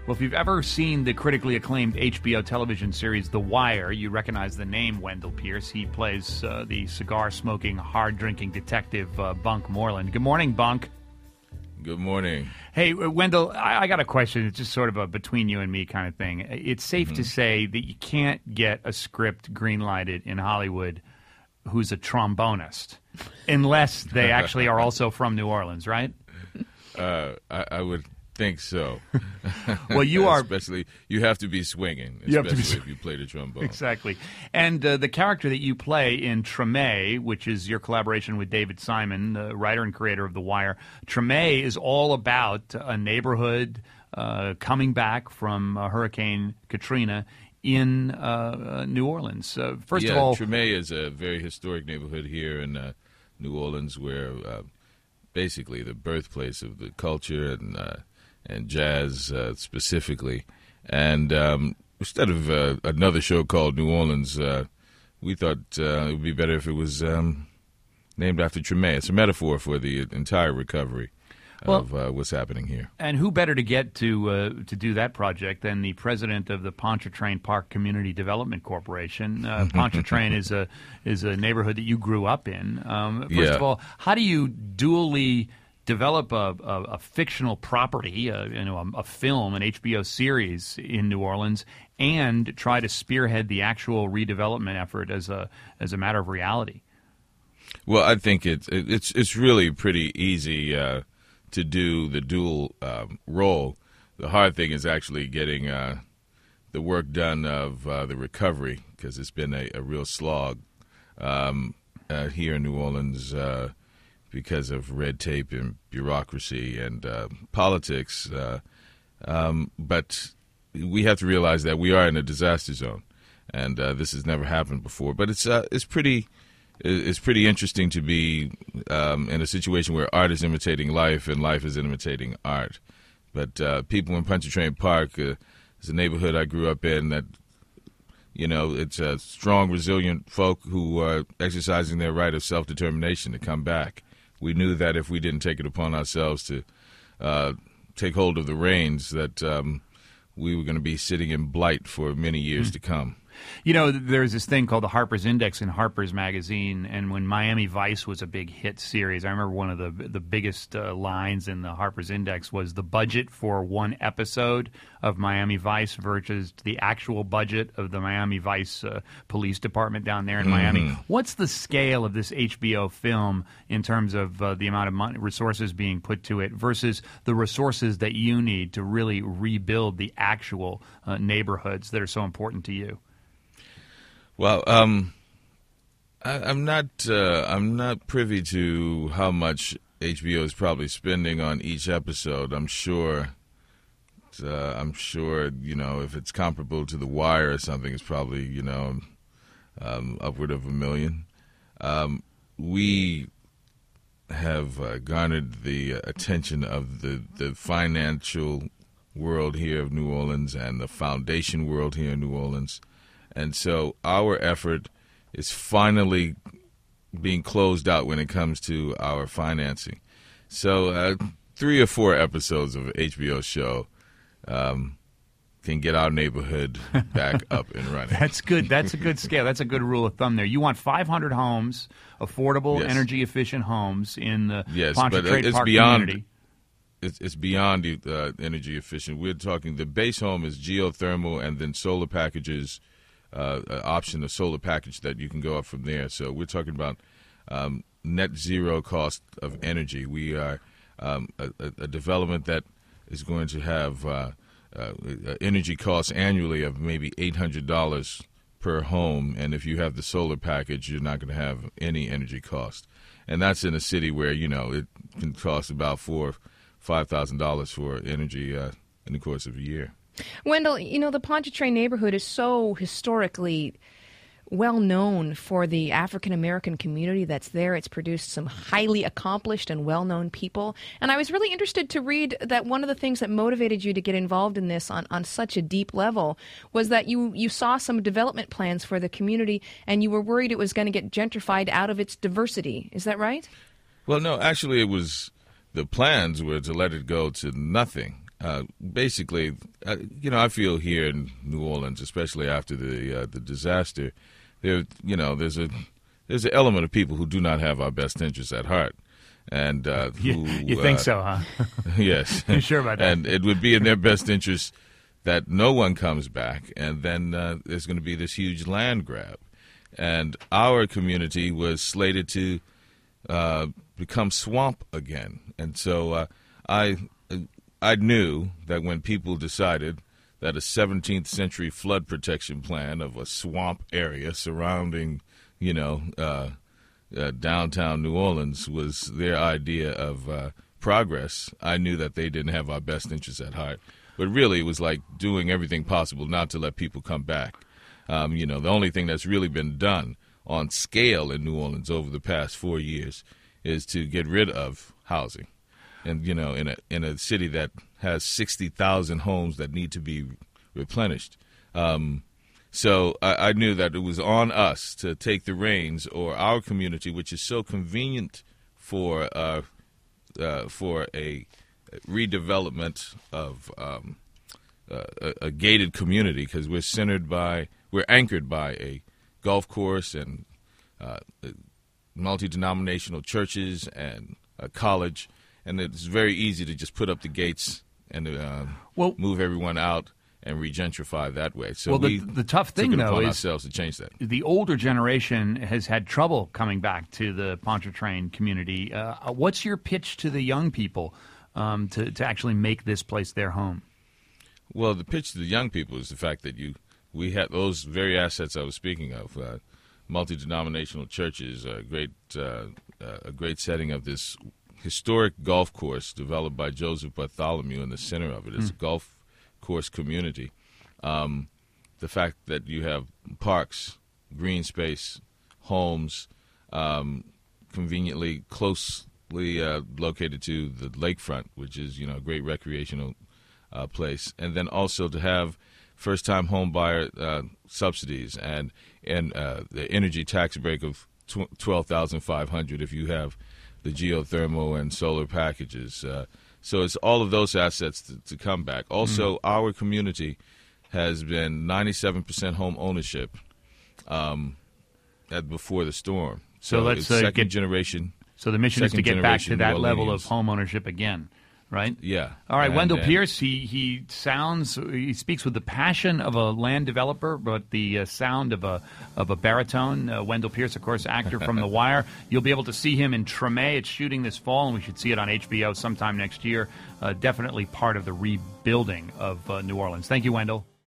Well, if you've ever seen the critically acclaimed HBO television series The Wire, you recognize the name Wendell Pierce. He plays the cigar-smoking, hard-drinking detective Bunk Moreland. Good morning, Bunk. Good morning. Hey, Wendell, I got a question. It's just sort of a between you and me kind of thing. It's safe to say that you can't get a script greenlighted in Hollywood who's a trombonist unless they actually are also from New Orleans, right? I would think so. Well, you are. Especially, you have to be swinging, You have to be especially if you play the trombone. Exactly. And the character that you play in Treme, which is your collaboration with David Simon, the writer and creator of The Wire, Treme is all about a neighborhood coming back from Hurricane Katrina in New Orleans. First of all, Treme is a very historic neighborhood here in New Orleans where basically the birthplace of the culture and jazz specifically. And instead of another show called New Orleans, we thought it would be better if it was named after Treme. It's a metaphor for the entire recovery of what's happening here. And who better to get to do that project than the president of the Pontchartrain Park Community Development Corporation? Pontchartrain is a neighborhood that you grew up in. First of all, how do you dually develop a fictional property, a film, an HBO series in New Orleans, and try to spearhead the actual redevelopment effort as a matter of reality? Well, I think it's really pretty easy to do the dual role. The hard thing is actually getting the work done of the recovery, because it's been a real slog here in New Orleans because of red tape and bureaucracy and politics. But we have to realize that we are in a disaster zone, and this has never happened before. But it's pretty interesting to be in a situation where art is imitating life and life is imitating art. But people in Pontchartrain Park is a neighborhood I grew up in that, it's a strong, resilient folk who are exercising their right of self-determination to come back. We knew that if we didn't take it upon ourselves to take hold of the reins, that we were going to be sitting in blight for many years to come. There's this thing called the Harper's Index in Harper's Magazine, and when Miami Vice was a big hit series, I remember one of the biggest lines in the Harper's Index was the budget for one episode of Miami Vice versus the actual budget of the Miami Vice Police Department down there in Miami. What's the scale of this HBO film in terms of the amount of money, resources being put to it versus the resources that you need to really rebuild the actual neighborhoods that are so important to you? Well, I'm not privy to how much HBO is probably spending on each episode. I'm sure, if it's comparable to The Wire or something, it's probably upward of $1 million. We have garnered the attention of the financial world here of New Orleans and the foundation world here in New Orleans. And so our effort is finally being closed out when it comes to our financing. So 3 or 4 episodes of an HBO show can get our neighborhood back up and running. That's good. That's a good scale. That's a good rule of thumb there. You want 500 homes, affordable, energy-efficient homes in the Pontchartrain Park community. It's beyond energy efficient. We're talking the base home is geothermal, and then solar packages. Option, a solar package that you can go up from there. So we're talking about net zero cost of energy. We are a development that is going to have energy costs annually of maybe $800 per home, and if you have the solar package, you're not going to have any energy cost. And that's in a city where it can cost about $4,000-$5,000 for energy in the course of a year. Wendell, the Pontchartrain neighborhood is so historically well known for the African-American community that's there. It's produced some highly accomplished and well-known people. And I was really interested to read that one of the things that motivated you to get involved in this on such a deep level was that you saw some development plans for the community and you were worried it was going to get gentrified out of its diversity. Is that right? Well, no, actually the plans were to let it go to nothing. Basically, I feel here in New Orleans, especially after the disaster, there's an element of people who do not have our best interests at heart. And you think so, huh? Yes. You sure about that? And it would be in their best interest that no one comes back, and then there's going to be this huge land grab. And our community was slated to become swamp again. And so I knew that when people decided that a 17th century flood protection plan of a swamp area surrounding, downtown New Orleans was their idea of progress, I knew that they didn't have our best interests at heart. But really, it was like doing everything possible not to let people come back. The only thing that's really been done on scale in New Orleans over the past 4 years is to get rid of housing. And, in a city that has 60,000 homes that need to be replenished. So I knew that it was on us to take the reins, or our community, which is so convenient for a redevelopment of a gated community, because we're anchored by a golf course and multi-denominational churches and a college, and it's very easy to just put up the gates and move everyone out and regentrify that way. So the tough thing, though, is ourselves to change that. The older generation has had trouble coming back to the Pontchartrain community. What's your pitch to the young people to actually make this place their home? Well, the pitch to the young people is the fact that we have those very assets I was speaking of, multi-denominational churches, a great setting of this historic golf course developed by Joseph Bartholomew in the center of it. It's a golf course community. The fact that you have parks, green space, homes, conveniently closely located to the lakefront, which is a great recreational place, and then also to have first-time home buyer subsidies and the energy tax break of $12,500 if you have the geothermal and solar packages. So it's all of those assets to come back. Also, our community has been 97% home ownership before the storm. So let's it's second generation. So the mission is to get back to that level of home ownership again, right? Yeah. All right, Wendell Pierce. He speaks with the passion of a land developer, but the sound of a baritone. Wendell Pierce, of course, actor from The Wire. You'll be able to see him in Treme. It's shooting this fall, and we should see it on HBO sometime next year. Definitely part of the rebuilding of New Orleans. Thank you, Wendell.